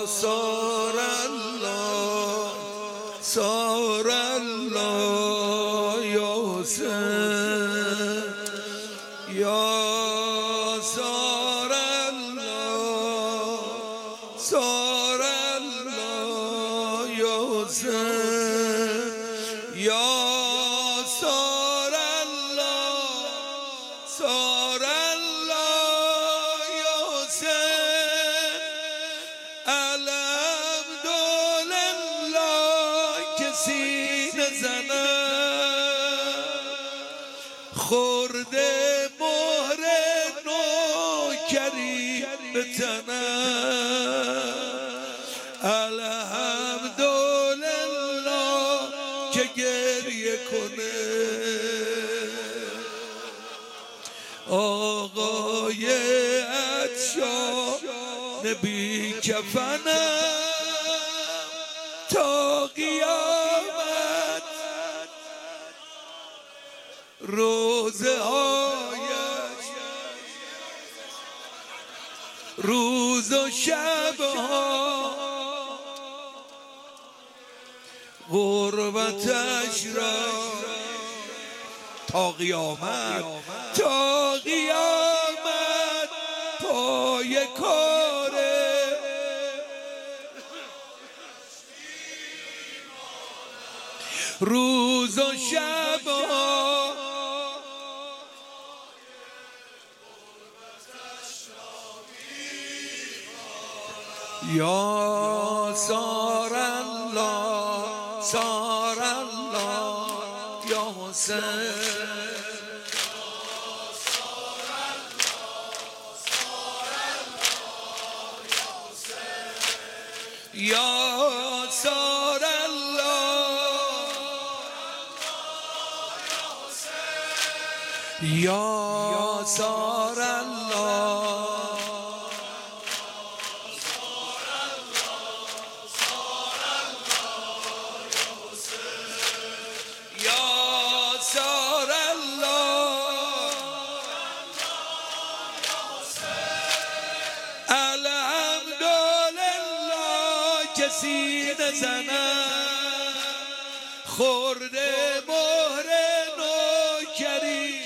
صار الله صار الله یا حسین یا صار الله صار الله یا حسین یا صار الله صار الله یا حسین الحمدلله کسی نزند خورده مهر نوکری به تنم الحمدلله که گریه کنه آقای عطشان بی کفنم تا قیامت روزه هایش روز و شبها غربتش را تا قیامت پای کاره روز و شبها یا صار الله صار الله یا حسین یا صار الله یا صار الله کسی نزند خورده مهر نوکری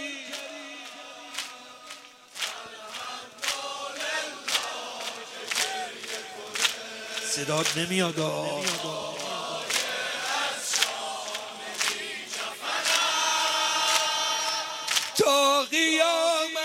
صدات نمیاد تا قیامت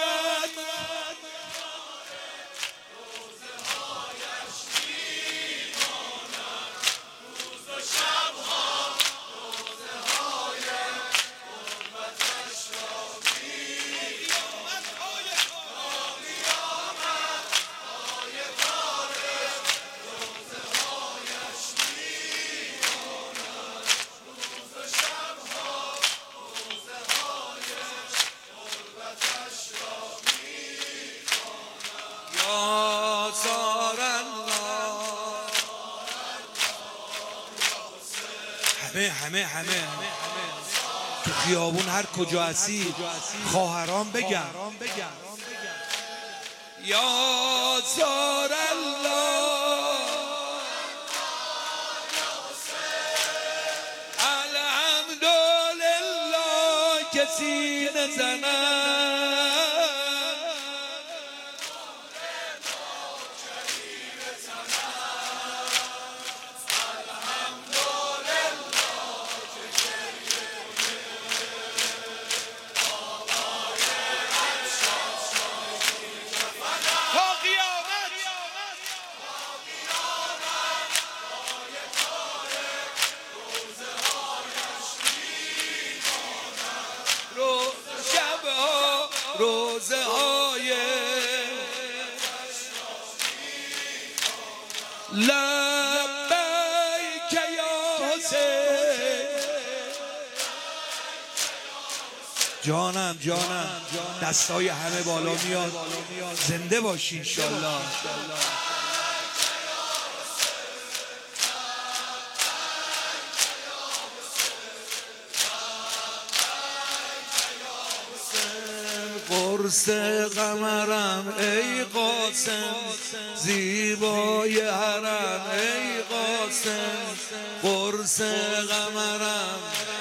همه تو خیابون هر کجا هستی خواهران بگم یا صار الله الحمدلله کسی نزند روزه های لبیک یا حسین جانم دستای همه بالا میاد زنده باشی انشالله قرص قمرم ای قاسم، زیبای حرم ای قاسم، قرص قمرم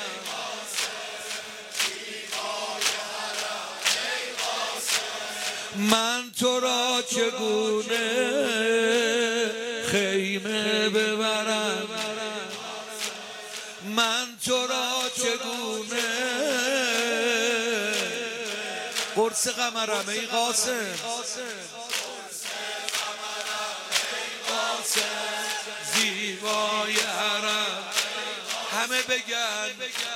من تو را چگونه خیمه ببرم، من تو را چگونه قرص قمرم ای قاسم، زیبای حرم همه بگن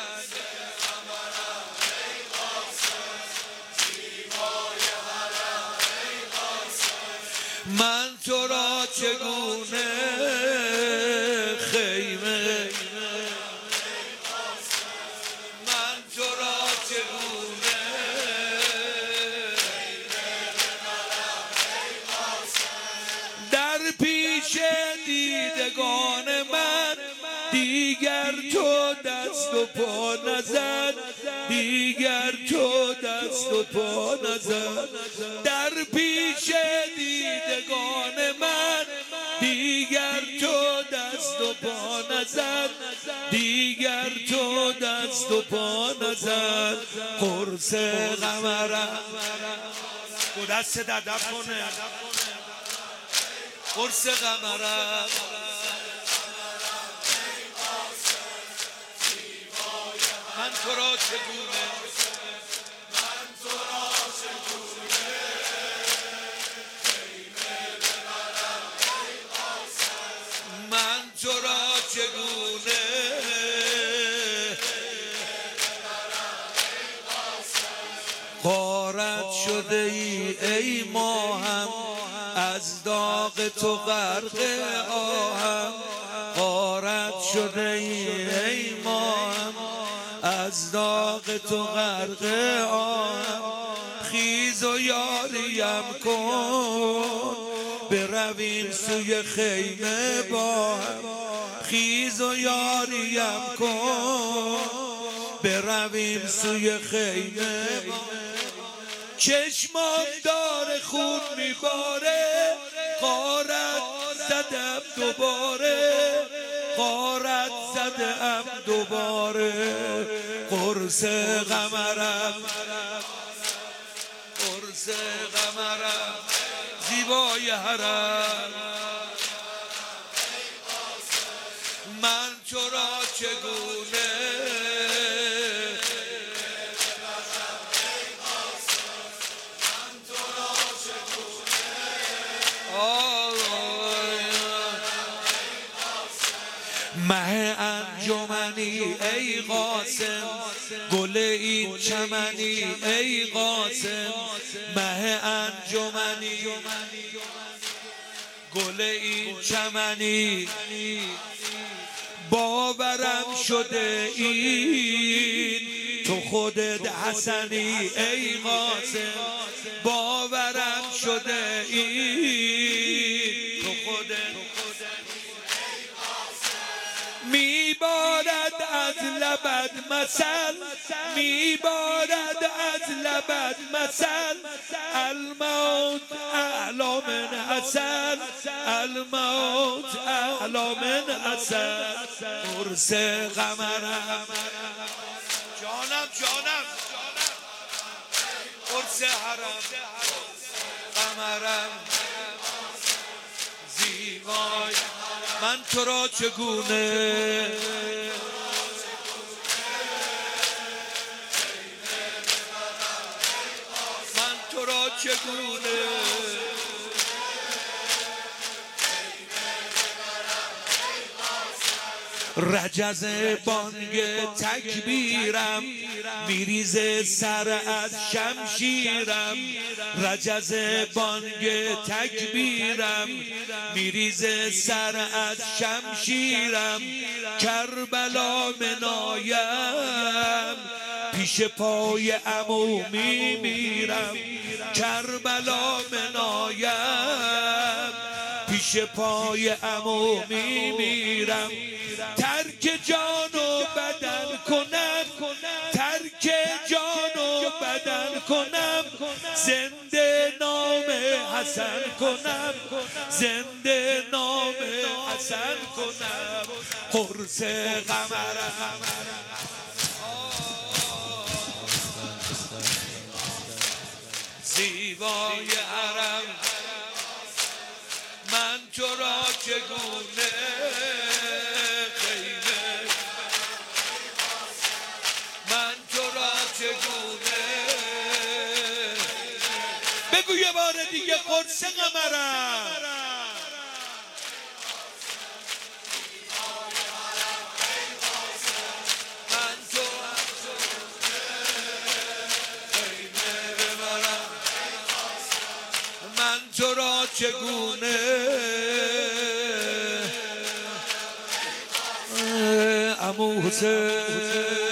من تو را چگونه خیمه، من تو را چگونه در پیش دیدگان من دیگر تو دست و پا نزد، دیگر تو دست و پا نزد در پیش دیدگان من دیگر تو دست و پا نزد، دیگر تو دست و پا نزد قرص قمرم دو دست در دف کنه قرص قمرم من تو را چگونه من تو را چگونه غارت شده ای ماهم از داغ تو غرق آهم، غارت شده ای ماهم از داغ تو غرق آهم، خیز و یاریم کن برویم سوی خیمه با هم، خیز و یاریم کن برویم سوی خیمه با هم. چشمام داره خون میباره غارت زدم دوباره، غارت زدم دوباره قرص قمرم، قرص قمرم زیبای حرم من تو را چگونه مه انجمنی ای قاسم، گل این چمنی ای قاسم، مه انجمنی گل این چمنی باورم شده این تو خودت حسنی ای قاسم، باورم شده این تو خودت میبارد از لبت مثل، میبارد از لبت مثل، الموت اعلی من عسل، الموت اعلی من عسل قرص قمرم جانم جانم قرص حرم قمرم زیبای من تو را چگونه من تو را چگونه رجز بانگ تکبیرم میریزه سر از شمشیرم، رجز بانگ تکبیرم میریزه سر از شمشیرم، کربلا منایم پیش پای عمو میمیرم، کربلا منایم پیش پای عمو میمیرم، ترک جان و بدن کنم، ترک جان و بدن کنم زنده نام حسن کنم زنده نام حسن کنم قرص قمرم زیبای حرم من تو را چگونه خیمه من تو را چگونه بگو یه بار دیگه قرص قمرم من تو را چگونه عمو حسین